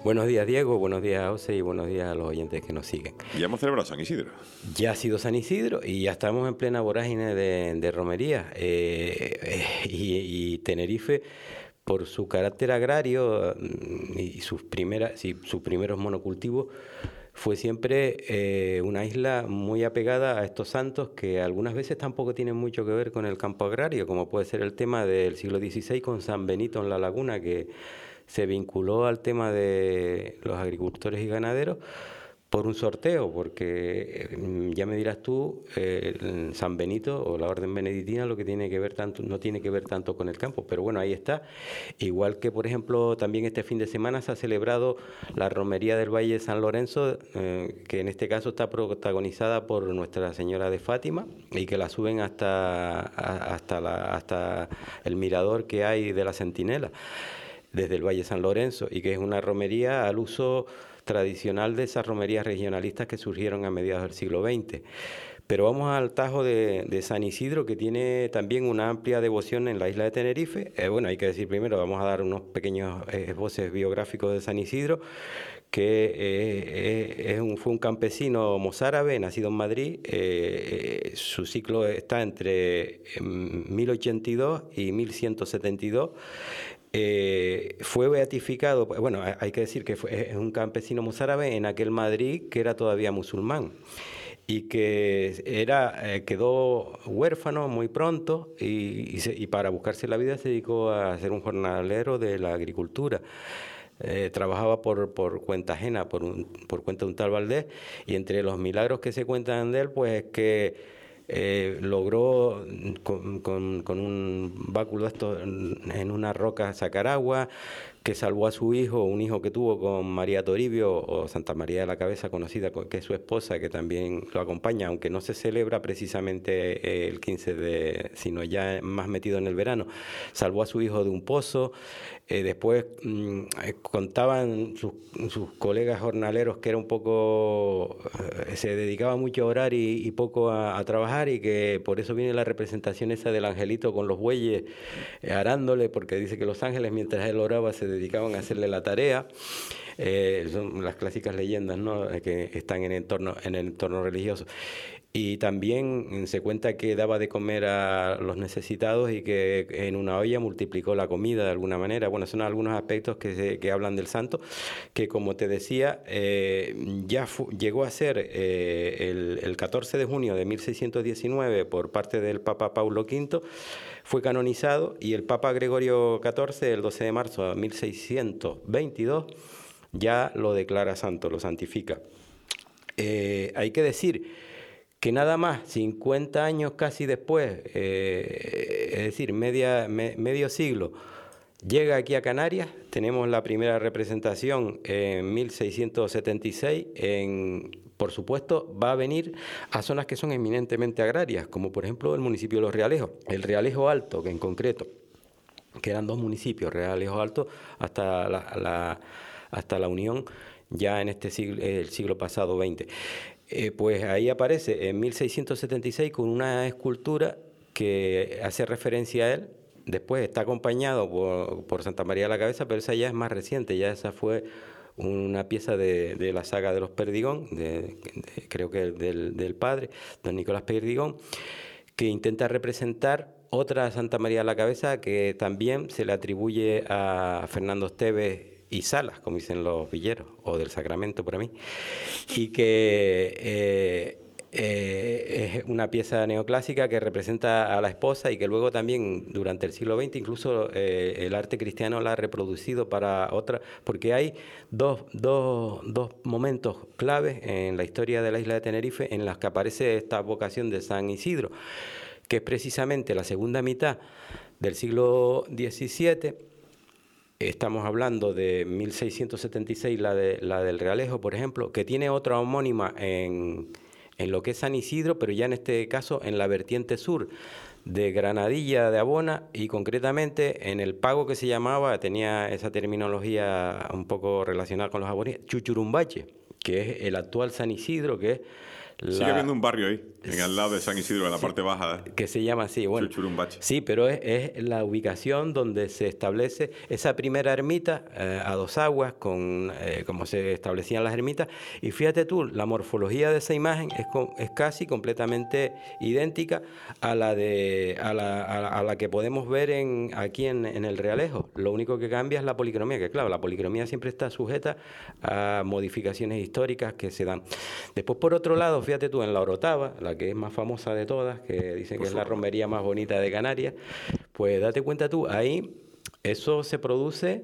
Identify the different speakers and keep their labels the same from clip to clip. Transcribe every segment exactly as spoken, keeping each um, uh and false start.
Speaker 1: Buenos días, Diego, buenos días, José, y buenos días a los oyentes que nos siguen.
Speaker 2: Ya hemos celebrado San Isidro.
Speaker 1: Ya ha sido San Isidro y ya estamos en plena vorágine de, de romería. Eh, eh, y, y Tenerife, por su carácter agrario mm, y sus, primeras, y sus primeros monocultivos, fue siempre eh, una isla muy apegada a estos santos que algunas veces tampoco tienen mucho que ver con el campo agrario, como puede ser el tema del siglo dieciséis con San Benito en La Laguna, que se vinculó al tema de los agricultores y ganaderos por un sorteo, porque eh, ya me dirás tú, eh, San Benito o la Orden Benedictina lo que tiene que ver tanto, no tiene que ver tanto con el campo, pero bueno, ahí está. Igual que, por ejemplo, también este fin de semana se ha celebrado la Romería del Valle de San Lorenzo, eh, que en este caso está protagonizada por Nuestra Señora de Fátima y que la suben hasta, a, hasta, la, hasta el mirador que hay de la Centinela, desde el Valle de San Lorenzo, y que es una romería al uso tradicional de esas romerías regionalistas que surgieron a mediados del siglo veinte. Pero vamos al Tajo de, de San Isidro, que tiene también una amplia devoción en la isla de Tenerife. Eh, bueno, hay que decir primero, vamos a dar unos pequeños eh, esboces biográficos de San Isidro, que eh, eh, es un, fue un campesino mozárabe, nacido en Madrid. Eh, eh, su ciclo está entre mil ochenta y dos y mil ciento setenta y dos. Eh, fue beatificado, bueno, hay que decir que fue, es un campesino mozárabe en aquel Madrid que era todavía musulmán y que era, eh, quedó huérfano muy pronto y, y, se, y para buscarse la vida se dedicó a ser un jornalero de la agricultura. Eh, trabajaba por, por cuenta ajena, por, un, por cuenta de un tal Valdés, y entre los milagros que se cuentan de él, pues es que Eh, logró con, con, con un báculo esto en una roca sacar agua, que salvó a su hijo, un hijo que tuvo con María Toribio, o Santa María de la Cabeza, conocida, que es su esposa, que también lo acompaña, aunque no se celebra precisamente el quince de, sino ya más metido en el verano. Salvó a su hijo de un pozo. Eh, después mmm, contaban sus, sus colegas jornaleros que era un poco, eh, se dedicaba mucho a orar y, y poco a, a trabajar, y que por eso viene la representación esa del angelito con los bueyes eh, arándole, porque dice que los ángeles mientras él oraba se dedicaban a hacerle la tarea. Eh, son las clásicas leyendas, ¿no?, que están en el entorno, en el entorno religioso. Y también se cuenta que daba de comer a los necesitados y que en una olla multiplicó la comida de alguna manera. Bueno, son algunos aspectos que, se, que hablan del santo, que como te decía, eh, ya fu, llegó a ser eh, el, el catorce de junio de mil seiscientos diecinueve por parte del Papa Paulo quinto, fue canonizado, y el Papa Gregorio catorce, el doce de marzo de mil seiscientos veintidós, ya lo declara santo, lo santifica. Eh, hay que decir que nada más cincuenta años casi después, eh, es decir, media, me, medio siglo, llega aquí a Canarias. Tenemos la primera representación en mil seiscientos setenta y seis. En, por supuesto, va a venir a zonas que son eminentemente agrarias, como por ejemplo el municipio de Los Realejos, el Realejo Alto, que en concreto, que eran dos municipios, Realejo Alto hasta la, la, hasta la unión ya en este siglo, el siglo pasado veinte. Eh, pues ahí aparece en mil seiscientos setenta y seis con una escultura que hace referencia a él. Después está acompañado por, por Santa María de la Cabeza, pero esa ya es más reciente, ya esa fue una pieza de, de la saga de los Perdigón, de, de, creo que del, del padre, don Nicolás Perdigón, que intenta representar otra Santa María de la Cabeza que también se le atribuye a Fernando Esteves y Salas, como dicen los villeros, o del Sacramento para mí, y que eh, eh, es una pieza neoclásica que representa a la esposa, y que luego también durante el siglo veinte incluso eh, el arte cristiano la ha reproducido para otra, porque hay dos, dos, dos momentos claves en la historia de la isla de Tenerife en las que aparece esta vocación de San Isidro, que es precisamente la segunda mitad del siglo diecisiete. Estamos hablando de mil seiscientos setenta y seis, la, de, la del Realejo, por ejemplo, que tiene otra homónima en, en lo que es San Isidro, pero ya en este caso en la vertiente sur de Granadilla de Abona, y concretamente en el pago que se llamaba, tenía esa terminología un poco relacionada con los aborígenes, Chuchurumbache, que es el actual San Isidro, que es
Speaker 2: la... Sigue habiendo un barrio ahí, en el lado de San Isidro, en la sí, parte baja.
Speaker 1: Que se llama así, bueno.
Speaker 2: Chuchurumbache.
Speaker 1: Sí, pero es, es la ubicación donde se establece esa primera ermita eh, a dos aguas, con eh, como se establecían las ermitas. Y fíjate tú, la morfología de esa imagen es, con, es casi completamente idéntica a la, de, a la, a la, a la que podemos ver en, aquí en, en el Realejo. Lo único que cambia es la policromía, que claro, la policromía siempre está sujeta a modificaciones históricas que se dan. Después, por otro lado, fíjate tú, en la Orotava, la que es más famosa de todas, que dicen que es la romería más bonita de Canarias, pues date cuenta tú, ahí eso se produce,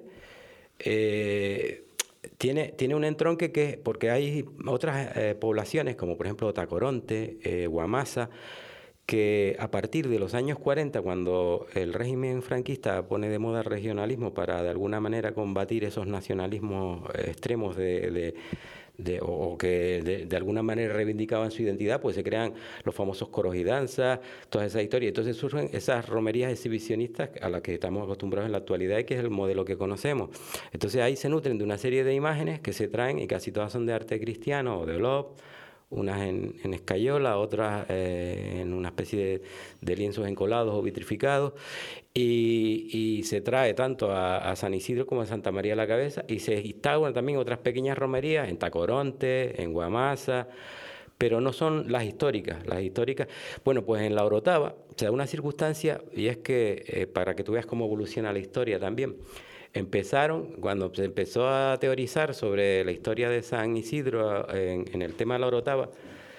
Speaker 1: eh, tiene, tiene un entronque que, porque hay otras eh, poblaciones, como por ejemplo Tacoronte, eh, Guamasa, que a partir de los años cuarenta, cuando el régimen franquista pone de moda el regionalismo para de alguna manera combatir esos nacionalismos extremos de... de De, o, o que de, de alguna manera reivindicaban su identidad, pues se crean los famosos coros y danzas, todas esas historias. Entonces surgen esas romerías exhibicionistas a las que estamos acostumbrados en la actualidad y que es el modelo que conocemos. Entonces ahí se nutren de una serie de imágenes que se traen y casi todas son de arte cristiano o de Olot, unas en, en escayola, otras eh, en una especie de, de lienzos encolados o vitrificados, y, y se trae tanto a, a San Isidro como a Santa María de la Cabeza, y se instauran también otras pequeñas romerías en Tacoronte, en Guamasa, pero no son las históricas. Las históricas, bueno, pues en la Orotava se da una circunstancia, y es que, eh, para que tú veas cómo evoluciona la historia también, empezaron, cuando se empezó a teorizar sobre la historia de San Isidro en, en el tema de la Orotava,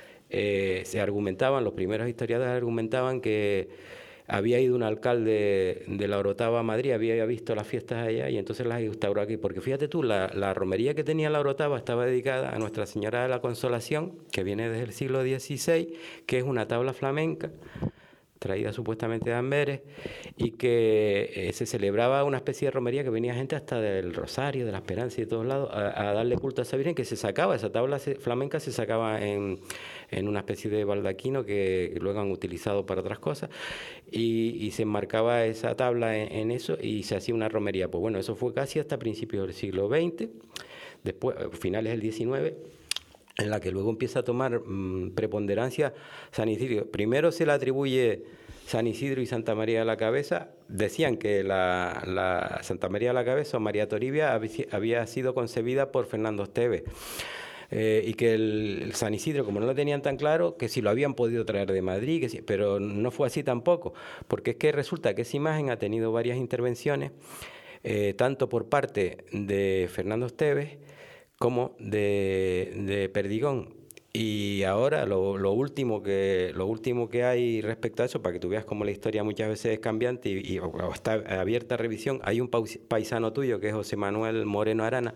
Speaker 1: eh, se argumentaban, los primeros historiadores argumentaban que había ido un alcalde de la Orotava a Madrid, había visto las fiestas allá y entonces las instauró aquí. Porque fíjate tú, la, la romería que tenía la Orotava estaba dedicada a Nuestra Señora de la Consolación, que viene desde el siglo dieciséis, que es una tabla flamenca traída supuestamente de Amberes, y que eh, se celebraba una especie de romería que venía gente hasta del Rosario, de la Esperanza y de todos lados a, a darle culto a esa Virgen, que se sacaba, esa tabla se, flamenca se sacaba en, en una especie de baldaquino que, que luego han utilizado para otras cosas, y, y se enmarcaba esa tabla en, en eso y se hacía una romería. Pues bueno, eso fue casi hasta principios del siglo veinte, después, finales del diecinueve, en la que luego empieza a tomar mmm, preponderancia San Isidro. Primero se le atribuye San Isidro y Santa María de la Cabeza. Decían que la, la Santa María de la Cabeza o María Toribia había sido concebida por Fernando Esteves. Eh, y que el, el San Isidro, como no lo tenían tan claro, que si lo habían podido traer de Madrid, que si, pero no fue así tampoco, porque es que resulta que esa imagen ha tenido varias intervenciones, eh, tanto por parte de Fernando Esteves como de, de Perdigón. Y ahora lo, lo, último que, lo último que hay respecto a eso, para que tú veas cómo la historia muchas veces es cambiante y, y o está abierta a revisión, hay un paisano tuyo que es José Manuel Moreno Arana,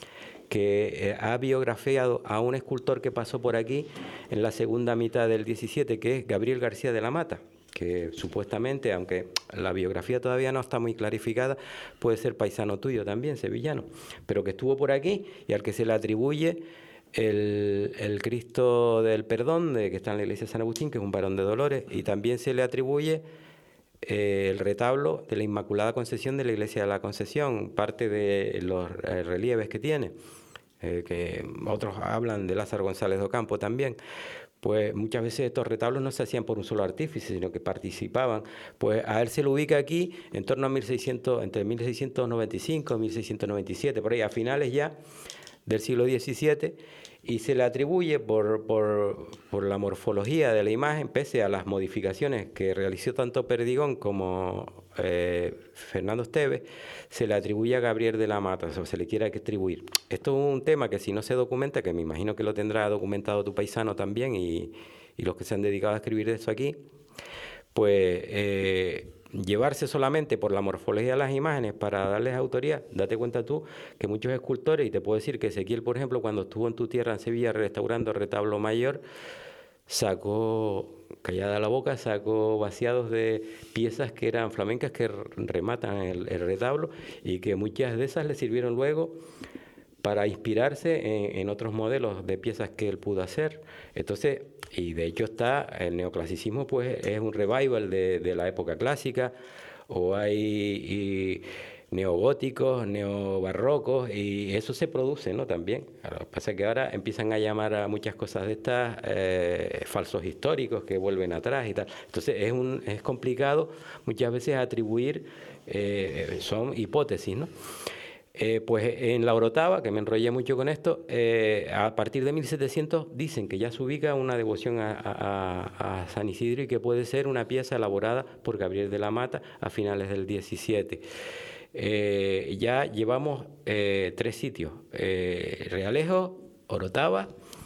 Speaker 1: que eh, ha biografiado a un escultor que pasó por aquí en la segunda mitad del diecisiete, que es Gabriel García de la Mata, que supuestamente, aunque la biografía todavía no está muy clarificada, puede ser paisano tuyo también, sevillano, pero que estuvo por aquí y al que se le atribuye el, el Cristo del Perdón, de, que está en la iglesia de San Agustín, que es un varón de dolores, y también se le atribuye eh, el retablo de la Inmaculada Concepción de la iglesia de la Concepción, parte de los eh, relieves que tiene, eh, que otros hablan de Lázaro González de Ocampo también. Pues muchas veces estos retablos no se hacían por un solo artífice, sino que participaban. Pues a él se lo ubica aquí en torno a mil seiscientos, entre mil seiscientos noventa y cinco y mil seiscientos noventa y siete, por ahí a finales ya del siglo diecisiete, y se le atribuye por, por, por la morfología de la imagen, pese a las modificaciones que realizó tanto Perdigón como eh, Fernando Esteves, se le atribuye a Gabriel de la Mata, o sea, se le quiere atribuir. Esto es un tema que si no se documenta, que me imagino que lo tendrá documentado tu paisano también y, y los que se han dedicado a escribir de eso aquí, pues eh, llevarse solamente por la morfología de las imágenes para darles autoría. Date cuenta tú que muchos escultores, y te puedo decir que Ezequiel, por ejemplo, cuando estuvo en tu tierra en Sevilla restaurando el retablo mayor, sacó, callada la boca, sacó vaciados de piezas que eran flamencas que rematan el, el retablo y que muchas de esas le sirvieron luego para inspirarse en, en otros modelos de piezas que él pudo hacer. Entonces, y de hecho está, el neoclasicismo pues es un revival de, de la época clásica, o hay y neogóticos, neobarrocos, y eso se produce, ¿no? También. Lo que pasa es que ahora empiezan a llamar a muchas cosas de estas eh, falsos históricos que vuelven atrás y tal. Entonces es, un, es complicado muchas veces atribuir, eh, son hipótesis, ¿no? Eh, pues en la Orotava, que me enrollé mucho con esto, eh, a partir de mil setecientos dicen que ya se ubica una devoción a, a, a San Isidro y que puede ser una pieza elaborada por Gabriel de la Mata a finales del diecisiete. Eh, ya llevamos eh, tres sitios, eh, Realejo, Orotava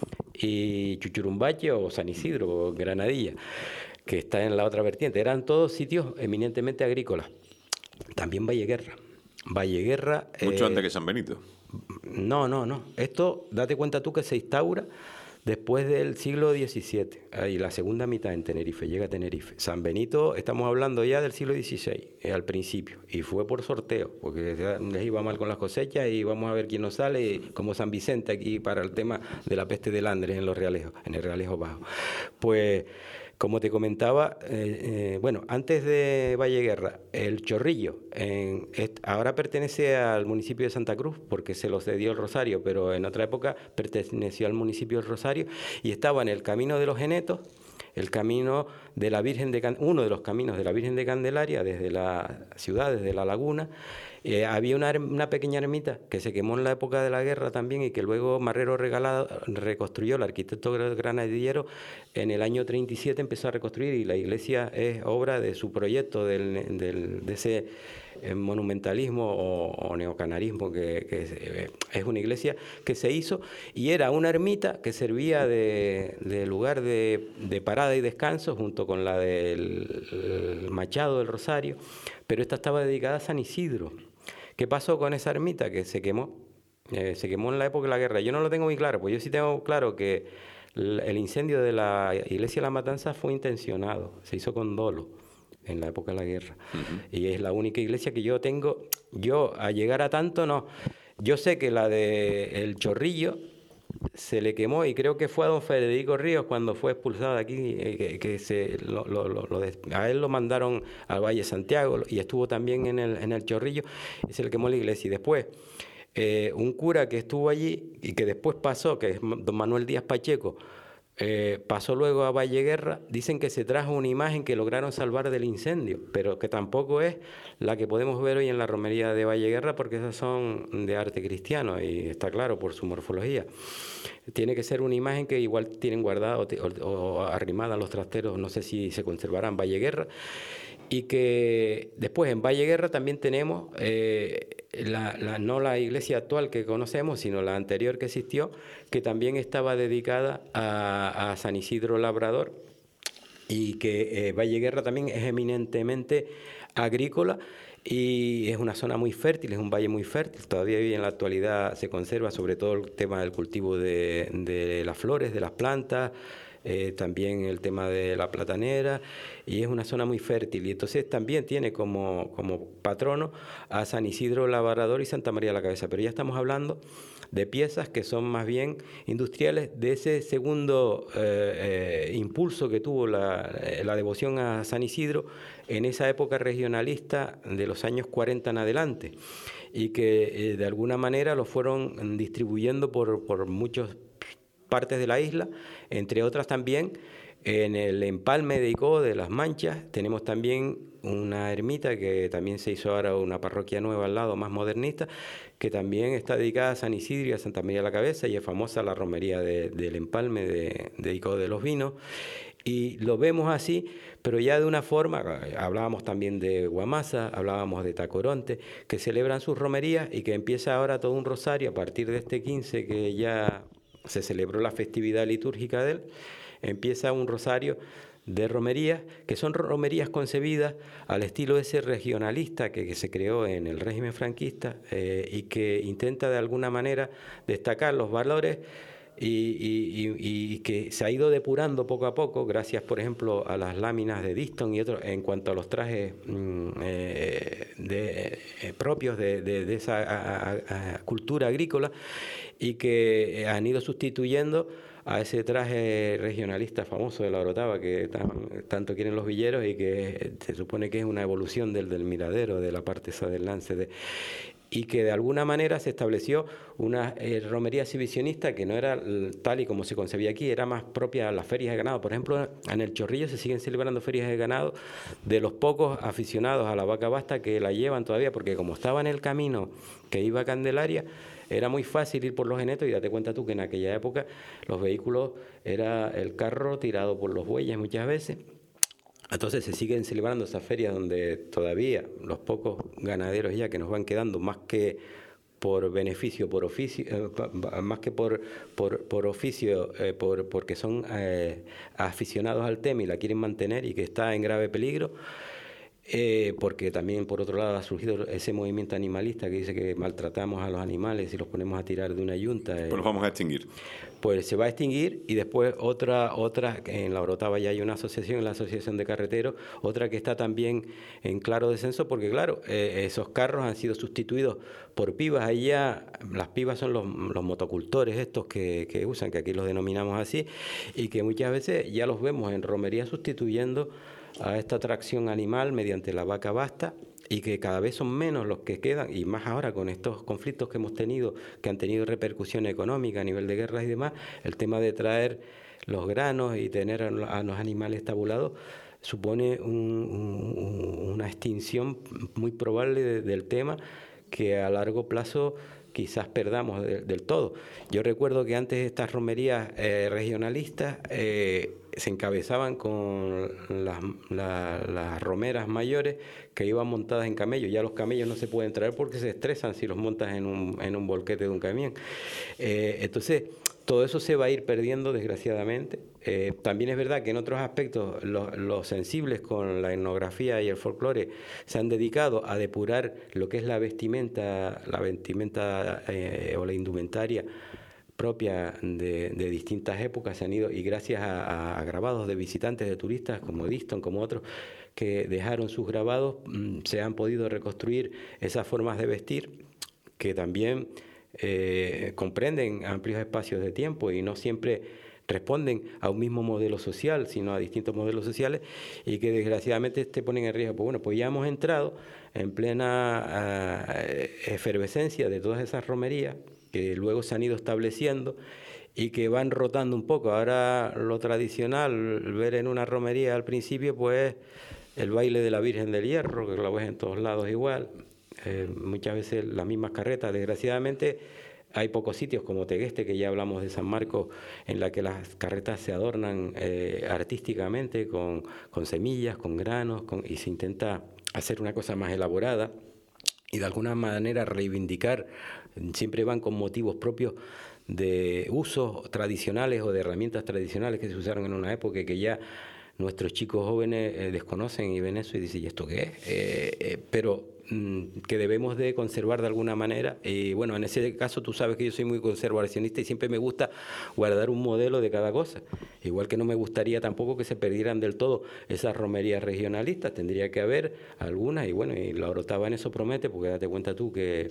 Speaker 1: y Chuchurumbache o San Isidro o Granadilla, que está en la otra vertiente. Eran todos sitios eminentemente agrícolas. También Valleguerra. Valleguerra...
Speaker 2: Mucho
Speaker 1: eh,
Speaker 2: antes que San Benito.
Speaker 1: No, no, no. Esto, date cuenta tú que se instaura después del siglo diecisiete, ahí la segunda mitad en Tenerife, llega a Tenerife. San Benito, estamos hablando ya del siglo dieciséis, eh, al principio, y fue por sorteo, porque les iba mal con las cosechas y vamos a ver quién nos sale, como San Vicente aquí para el tema de la peste del Andres en los Realejos, en el Realejo Bajo. Pues... Como te comentaba, eh, eh, bueno, antes de Valleguerra, el Chorrillo, en, est, ahora pertenece al municipio de Santa Cruz, porque se lo cedió el Rosario, pero en otra época perteneció al municipio del Rosario, y estaba en el Camino de los Genetos, el camino de la Virgen de Can- uno de los caminos de la Virgen de Candelaria, desde la ciudad, desde la laguna. Eh, había una, una pequeña ermita que se quemó en la época de la guerra también y que luego Marrero Regalado reconstruyó, el arquitecto granadillero, en el año treinta y siete empezó a reconstruir, y la iglesia es obra de su proyecto, del, del, de ese monumentalismo o, o neocanarismo, que, que es una iglesia que se hizo, y era una ermita que servía de, de lugar de, de parada y descanso junto con la del Machado del Rosario, pero esta estaba dedicada a San Isidro. ¿Qué pasó con esa ermita? Que se quemó, eh, se quemó en la época de la guerra. Yo no lo tengo muy claro, pues yo sí tengo claro que el incendio de la iglesia de la Matanza fue intencionado, se hizo con dolo en la época de la guerra. Uh-huh. Y es la única iglesia que yo tengo. Yo, a llegar a tanto, no. Yo sé que la de El Chorrillo se le quemó, y creo que fue a don Federico Ríos cuando fue expulsado de aquí, eh, que, que se lo, lo, lo, lo des... a él lo mandaron al Valle Santiago, y estuvo también en el, en el Chorrillo, y se le quemó la iglesia. Y después, eh, un cura que estuvo allí y que después pasó, que es don Manuel Díaz Pacheco, Eh, pasó luego a Valleguerra, dicen que se trajo una imagen que lograron salvar del incendio, pero que tampoco es la que podemos ver hoy en la romería de Valleguerra, porque esas son de arte cristiano, y está claro por su morfología. Tiene que ser una imagen que igual tienen guardada o, o, o arrimada a los trasteros, no sé si se conservarán, Valleguerra. Y que después en Valleguerra también tenemos eh, la, la, no la iglesia actual que conocemos, sino la anterior que existió, que también estaba dedicada a, a San Isidro Labrador, y que eh, Valleguerra también es eminentemente agrícola, y es una zona muy fértil, es un valle muy fértil. Todavía hoy en la actualidad se conserva sobre todo el tema del cultivo de, de las flores, de las plantas, Eh, también el tema de la platanera, y es una zona muy fértil, y entonces también tiene como, como patrono a San Isidro Labrador y Santa María la Cabeza, pero ya estamos hablando de piezas que son más bien industriales, de ese segundo eh, eh, impulso que tuvo la, la devoción a San Isidro en esa época regionalista de los años cuarenta en adelante, y que eh, de alguna manera lo fueron distribuyendo por, por muchos partes de la isla, entre otras también en el empalme de Icó de Las Manchas. Tenemos también una ermita que también se hizo ahora una parroquia nueva al lado, más modernista, que también está dedicada a San Isidro y a Santa María la Cabeza, y es famosa la romería de, del empalme de, de Icó de los Vinos. Y lo vemos así, pero ya de una forma, hablábamos también de Guamasa, hablábamos de Tacoronte, que celebran sus romerías, y que empieza ahora todo un rosario a partir de este quince, que ya se celebró la festividad litúrgica de él. Empieza un rosario de romerías, que son romerías concebidas al estilo ese regionalista que, que se creó en el régimen franquista, eh, y que intenta de alguna manera destacar los valores y, y, y, y que se ha ido depurando poco a poco, gracias, por ejemplo, a las láminas de Diston y otros, en cuanto a los trajes mmm, eh, de, eh, propios de, de, de esa a, a, a cultura agrícola, y que han ido sustituyendo a ese traje regionalista famoso de la Orotava que tan, tanto quieren los villeros, y que se supone que es una evolución del, del miradero, de la parte esa del lance, de, y que de alguna manera se estableció una eh, romería exhibicionista que no era tal y como se concebía aquí, era más propia a las ferias de ganado. Por ejemplo, en el Chorrillo se siguen celebrando ferias de ganado, de los pocos aficionados a la vaca basta que la llevan todavía, porque como estaba en el camino que iba a Candelaria, era muy fácil ir por los genetos, y date cuenta tú que en aquella época los vehículos era el carro tirado por los bueyes muchas veces. Entonces se siguen celebrando esas ferias donde todavía los pocos ganaderos ya que nos van quedando, más que por beneficio, por oficio, eh, más que por, por, por oficio, eh, por, porque son eh, aficionados al tema y la quieren mantener, y que está en grave peligro. Eh, porque también, por otro lado, ha surgido ese movimiento animalista que dice que maltratamos a los animales y los ponemos a tirar de una yunta.
Speaker 2: Pues los vamos a extinguir.
Speaker 1: Pues se va a extinguir, y después otra, otra en la Orotava ya hay una asociación, la Asociación de Carreteros, otra que está también en claro descenso, porque claro, eh, esos carros han sido sustituidos por pibas. Ahí ya, las pibas son los, los motocultores estos que, que usan, que aquí los denominamos así, y que muchas veces ya los vemos en romería sustituyendo a esta tracción animal mediante la vaca basta, y que cada vez son menos los que quedan, y más ahora con estos conflictos que hemos tenido, que han tenido repercusión económica a nivel de guerras y demás, el tema de traer los granos y tener a los animales tabulados supone un, un, una extinción muy probable de, del tema, que a largo plazo quizás perdamos de, del todo. Yo recuerdo que antes estas romerías eh, regionalistas eh, se encabezaban con las, la, las romeras mayores que iban montadas en camellos. Ya los camellos no se pueden traer porque se estresan si los montas en un, en un volquete de un camión. Eh, entonces, todo eso se va a ir perdiendo, desgraciadamente. Eh, también es verdad que en otros aspectos los, los sensibles con la etnografía y el folclore se han dedicado a depurar lo que es la vestimenta, la vestimenta eh, o la indumentaria propia de, de distintas épocas. Se han ido, y gracias a, a grabados de visitantes, de turistas como Diston, como otros, que dejaron sus grabados, mmm, se han podido reconstruir esas formas de vestir que también eh, comprenden amplios espacios de tiempo y no siempre responden a un mismo modelo social, sino a distintos modelos sociales, y que desgraciadamente te ponen en riesgo. Pues bueno, pues ya hemos entrado en plena uh, efervescencia de todas esas romerías que luego se han ido estableciendo y que van rotando un poco. Ahora lo tradicional, ver en una romería al principio, pues el baile de la Virgen del Hierro, que lo ves en todos lados igual, eh, muchas veces las mismas carretas. Desgraciadamente hay pocos sitios como Tegueste, que ya hablamos de San Marcos, en la que las carretas se adornan eh, artísticamente con, con semillas, con granos, con, y se intenta hacer una cosa más elaborada y de alguna manera reivindicar. Siempre van con motivos propios de usos tradicionales o de herramientas tradicionales que se usaron en una época y que ya nuestros chicos jóvenes eh, desconocen y ven eso y dicen, ¿y esto qué es? Eh, eh, pero mmm, que debemos de conservar de alguna manera. Y bueno, en ese caso tú sabes que yo soy muy conservacionista y siempre me gusta guardar un modelo de cada cosa. Igual que no me gustaría tampoco que se perdieran del todo esas romerías regionalistas. Tendría que haber algunas, y bueno, y la Orotava en eso promete, porque date cuenta tú que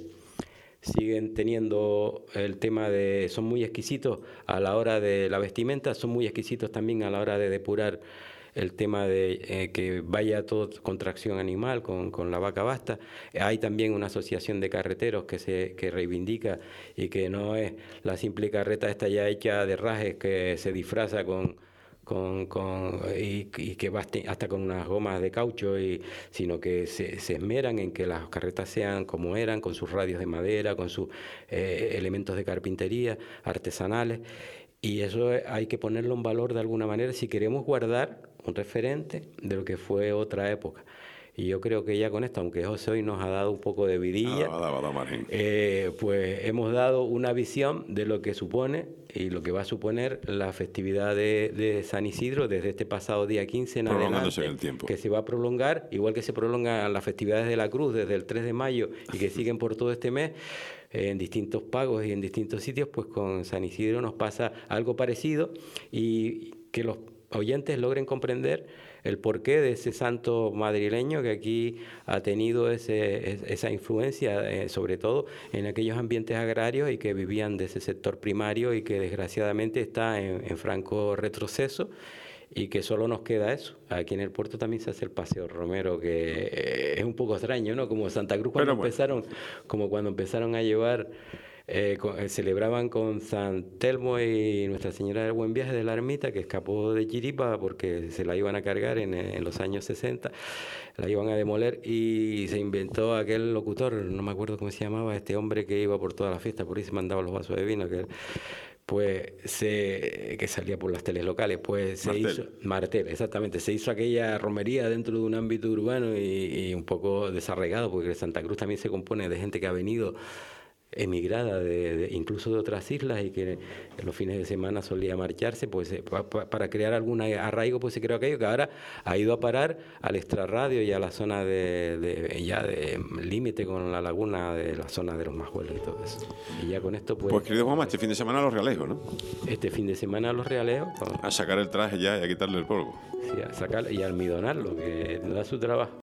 Speaker 1: siguen teniendo el tema de, son muy exquisitos a la hora de la vestimenta, son muy exquisitos también a la hora de depurar el tema de eh, que vaya todo con tracción animal, con, con la vaca basta. Hay también una asociación de carreteros que se que reivindica y que no es la simple carreta esta ya hecha de rajes que se disfraza con Con, con, y, y que va hasta con unas gomas de caucho, y, sino que se, se esmeran en que las carretas sean como eran, con sus radios de madera, con sus eh, elementos de carpintería artesanales, y eso hay que ponerlo en valor de alguna manera si queremos guardar un referente de lo que fue otra época. Y yo creo que ya con esto, aunque José hoy nos ha dado un poco de vidilla,
Speaker 2: ah, va, va, va,
Speaker 1: eh, pues hemos dado una visión de lo que supone y lo que va a suponer la festividad de, de San Isidro desde este pasado día quince en adelante,
Speaker 2: en el tiempo,
Speaker 1: que se va a prolongar, igual que se prolongan las festividades de la Cruz desde el tres de mayo y que siguen por todo este mes. en distintos pagos y en distintos sitios, pues con San Isidro nos pasa algo parecido, y que los oyentes logren comprender el porqué de ese santo madrileño que aquí ha tenido ese, esa influencia, eh, sobre todo en aquellos ambientes agrarios y que vivían de ese sector primario y que desgraciadamente está en, en franco retroceso, y que solo nos queda eso. Aquí en el puerto también se hace el Paseo Romero, que eh, es un poco extraño, ¿no? Como Santa Cruz cuando
Speaker 2: Pero,
Speaker 1: empezaron,
Speaker 2: bueno.
Speaker 1: como cuando empezaron a llevar... Eh, con, eh, celebraban con San Telmo y Nuestra Señora del Buen Viaje de la Ermita, que escapó de Chiripa porque se la iban a cargar en, en los años sesenta, la iban a demoler, y se inventó aquel locutor, no me acuerdo cómo se llamaba, este hombre que iba por toda la fiesta, por ahí se mandaba los vasos de vino, que pues se que salía por las teles locales, pues se
Speaker 2: Martel.
Speaker 1: hizo Martel, exactamente, se hizo aquella romería dentro de un ámbito urbano y, y un poco desarraigado, porque Santa Cruz también se compone de gente que ha venido emigrada de, de, incluso de otras islas, y que en los fines de semana solía marcharse, pues eh, pa, pa, para crear algún arraigo, pues se creó aquello que ahora ha ido a parar al extrarradio y a la zona de, de ya de límite con la laguna, de la zona de los Majuelos y todo eso. Y ya con esto pues...
Speaker 2: Pues querido Juanma, este fin de semana a los Realejos, ¿no?
Speaker 1: Este fin de semana a los Realeos. Con,
Speaker 2: a sacar el traje ya y a quitarle el polvo.
Speaker 1: Sí, a sacar y a almidonarlo, que da su trabajo.